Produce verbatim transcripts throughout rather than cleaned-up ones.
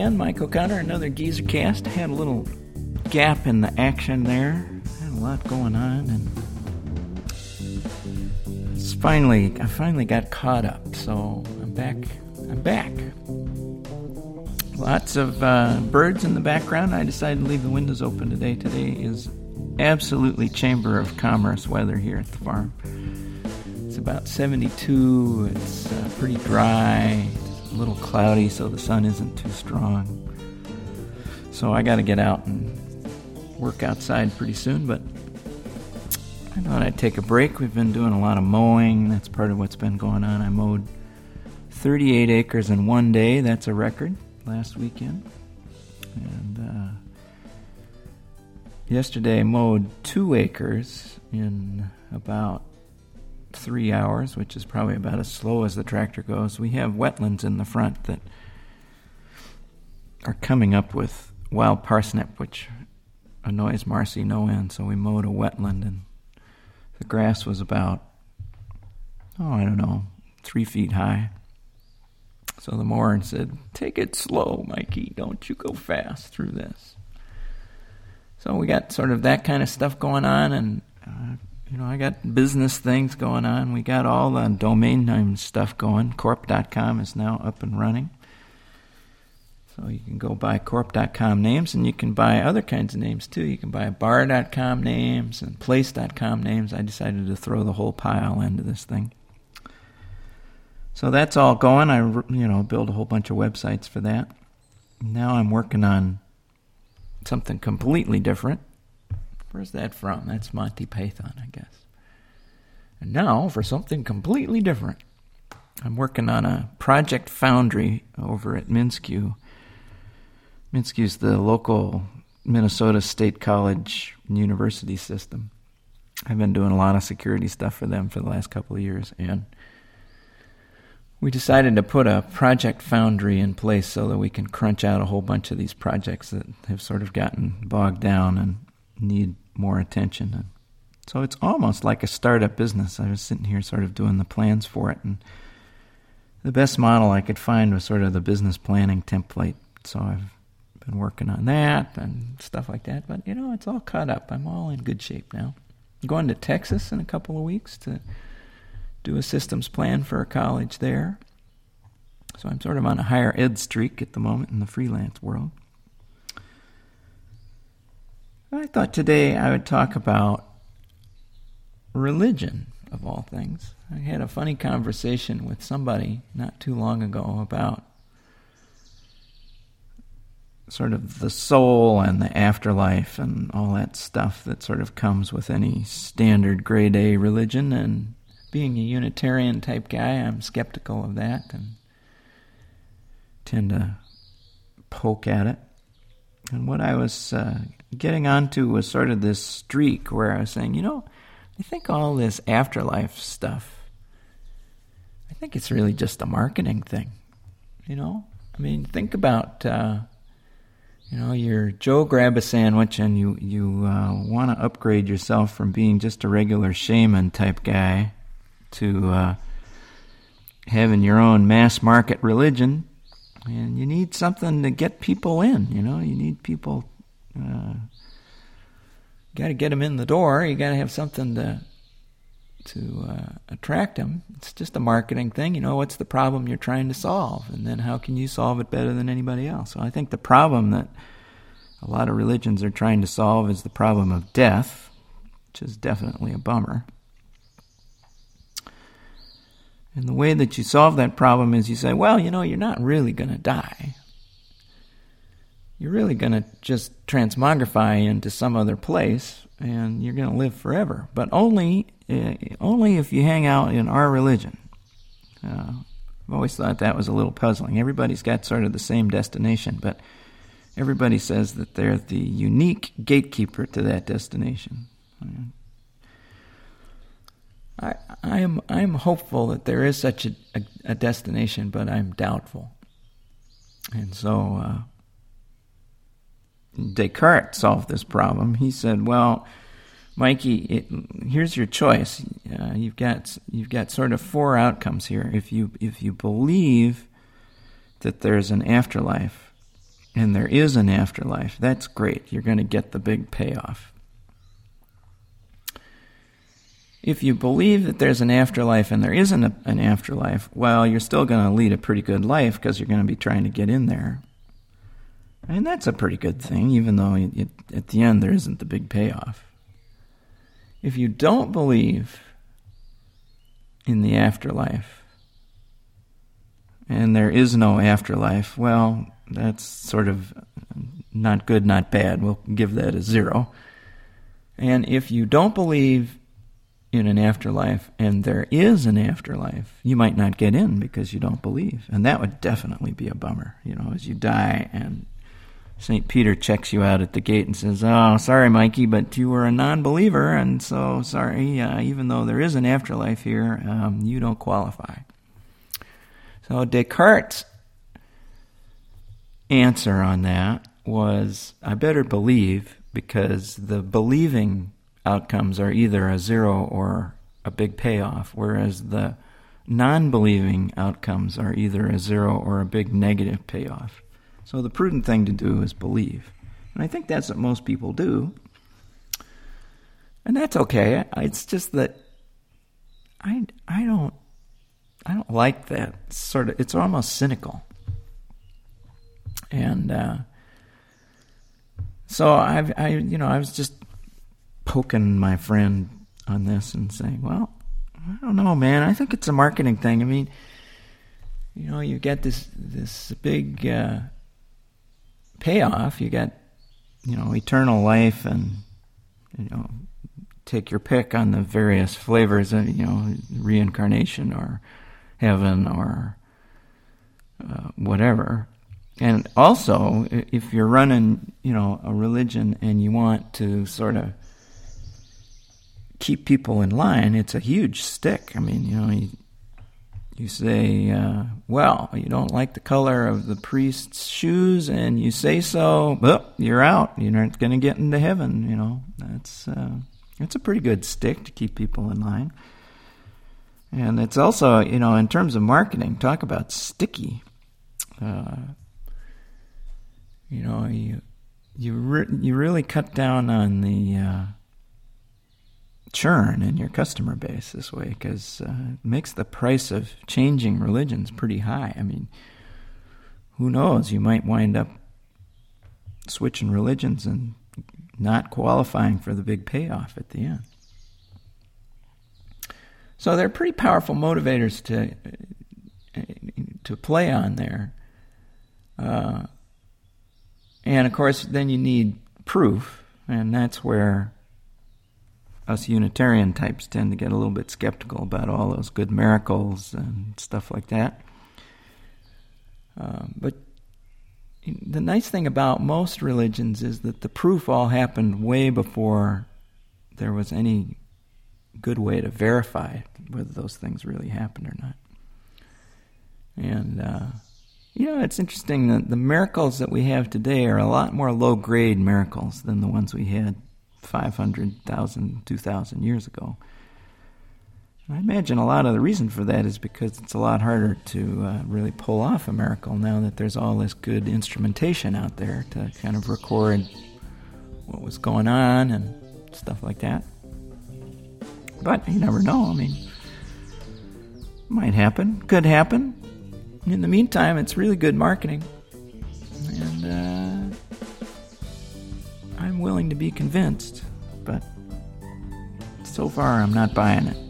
again, Mike O'Connor, another Geezer Cast. Had a little gap in the action there. Had a lot going on, and it's finally, I finally got caught up. So I'm back. I'm back. Lots of uh, birds in the background. I decided to leave the windows open today. Today is absolutely Chamber of Commerce weather here at the farm. It's about seventy-two. It's uh, pretty dry. A little cloudy, so the sun isn't too strong. So I got to get out and work outside pretty soon, but I thought I'd take a break. We've been doing a lot of mowing. That's part of what's been going on. I mowed thirty-eight acres in one day. That's a record last weekend. And uh, yesterday I mowed two acres in about three hours, which is probably about as slow as the tractor goes. We have wetlands in the front that are coming up with wild parsnip, which annoys Marcy no end, so we mowed a wetland, and the grass was about, oh, I don't know, three feet high. So the mower said, take it slow, Mikey, don't you go fast through this. So we got sort of that kind of stuff going on, and uh, You know, I got business things going on. We got all the domain name stuff going. corp dot com is now up and running. So you can go buy corp dot com names, and you can buy other kinds of names too. You can buy bar dot com names and place dot com names. I decided to throw the whole pile into this thing. So that's all going. I, you know, build a whole bunch of websites for that. Now I'm working on something completely different. Where's that from? That's Monty Python, I guess. And now for something completely different. I'm working on a Project Foundry over at Minsk-U. Minsk-U's the local Minnesota State College university system. I've been doing a lot of security stuff for them for the last couple of years, and we decided to put a Project Foundry in place so that we can crunch out a whole bunch of these projects that have sort of gotten bogged down and need more attention. And so it's almost like a startup business. I was sitting here sort of doing the plans for it, and the best model I could find was sort of the business planning template. So I've been working on that and stuff like that. But, you know, it's all caught up. I'm all in good shape now. I'm going to Texas in a couple of weeks to do a systems plan for a college there. So I'm sort of on a higher ed streak at the moment in the freelance world. I thought today I would talk about religion, of all things. I had a funny conversation with somebody not too long ago about sort of the soul and the afterlife and all that stuff that sort of comes with any standard grade A religion. And being a Unitarian type guy, I'm skeptical of that and tend to poke at it. And what I was uh, getting onto was sort of this streak where I was saying, you know, I think all this afterlife stuff, I think it's really just a marketing thing, you know? I mean, think about, uh, you know, you're Joe Grab-A-Sandwich and you, you uh, want to upgrade yourself from being just a regular shaman type guy to uh, having your own mass market religion. And you need something to get people in, you know. You need people, uh, you got to get them in the door. You got to have something to to uh, attract them. It's just a marketing thing. You know, what's the problem you're trying to solve? And then how can you solve it better than anybody else? So I think the problem that a lot of religions are trying to solve is the problem of death, which is definitely a bummer. And the way that you solve that problem is you say, well, you know, you're not really going to die. You're really going to just transmogrify into some other place, and you're going to live forever. But only uh, only if you hang out in our religion. Uh, I've always thought that was a little puzzling. Everybody's got sort of the same destination, but everybody says that they're the unique gatekeeper to that destination. I, I am I am hopeful that there is such a, a, a destination, but I'm doubtful. And so uh, Descartes solved this problem. He said, "Well, Mikey, it, here's your choice. Uh, you've got you've got sort of four outcomes here. If you if you believe that there's an afterlife, and there is an afterlife, that's great. You're going to get the big payoff. If you believe that there's an afterlife and there isn't a, an afterlife, well, you're still going to lead a pretty good life because you're going to be trying to get in there. And that's a pretty good thing, even though it, it, at the end there isn't the big payoff. If you don't believe in the afterlife and there is no afterlife, well, that's sort of not good, not bad. We'll give that a zero. And if you don't believe in an afterlife and there is an afterlife, you might not get in because you don't believe. And that would definitely be a bummer, you know, as you die and Saint Peter checks you out at the gate and says, "Oh, sorry, Mikey, but you were a non-believer, and so sorry, uh, even though there is an afterlife here, um, you don't qualify." So Descartes' answer on that was, I better believe, because the believing outcomes are either a zero or a big payoff, whereas the non-believing outcomes are either a zero or a big negative payoff. So the prudent thing to do is believe. And I think that's what most people do. And that's okay. It's just that I I don't I don't like that sort of, it's almost cynical. And uh, so I've I you know I was just poking my friend on this and saying, well, I don't know, man. I think it's a marketing thing. I mean, you know, you get this this big uh, payoff. You get, you know, eternal life, and you know, take your pick on the various flavors of, you know, reincarnation or heaven or uh, whatever. And also, if you're running, you know, a religion and you want to sort of keep people in line, it's a huge stick. I mean, you know, you, you say, uh, well, you don't like the color of the priest's shoes, and you say so, well, you're out. You're not going to get into heaven, you know. That's uh, it's a pretty good stick to keep people in line. And it's also, you know, in terms of marketing, talk about sticky. Uh, you know, you you re- you really cut down on the uh, churn in your customer base this way, because uh, it makes the price of changing religions pretty high. I mean, who knows? You might wind up switching religions and not qualifying for the big payoff at the end. So they're pretty powerful motivators to to play on there. Uh, and of course, then you need proof, and that's where us Unitarian types tend to get a little bit skeptical about all those good miracles and stuff like that. Uh, but the nice thing about most religions is that the proof all happened way before there was any good way to verify whether those things really happened or not. And, uh, you know, it's interesting that the miracles that we have today are a lot more low-grade miracles than the ones we had five hundred thousand, two thousand years ago. And I imagine a lot of the reason for that is because it's a lot harder to uh, really pull off a miracle now that there's all this good instrumentation out there to kind of record what was going on and stuff like that. But you never know. I mean, might happen, could happen. In the meantime, it's really good marketing. And uh, I'm willing to be convinced, but so far I'm not buying it.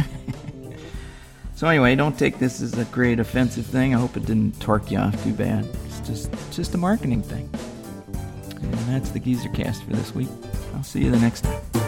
So anyway, don't take this as a great offensive thing. I hope it didn't torque you off too bad. It's just, it's just a marketing thing. And that's the GeezerCast for this week. I'll see you the next time.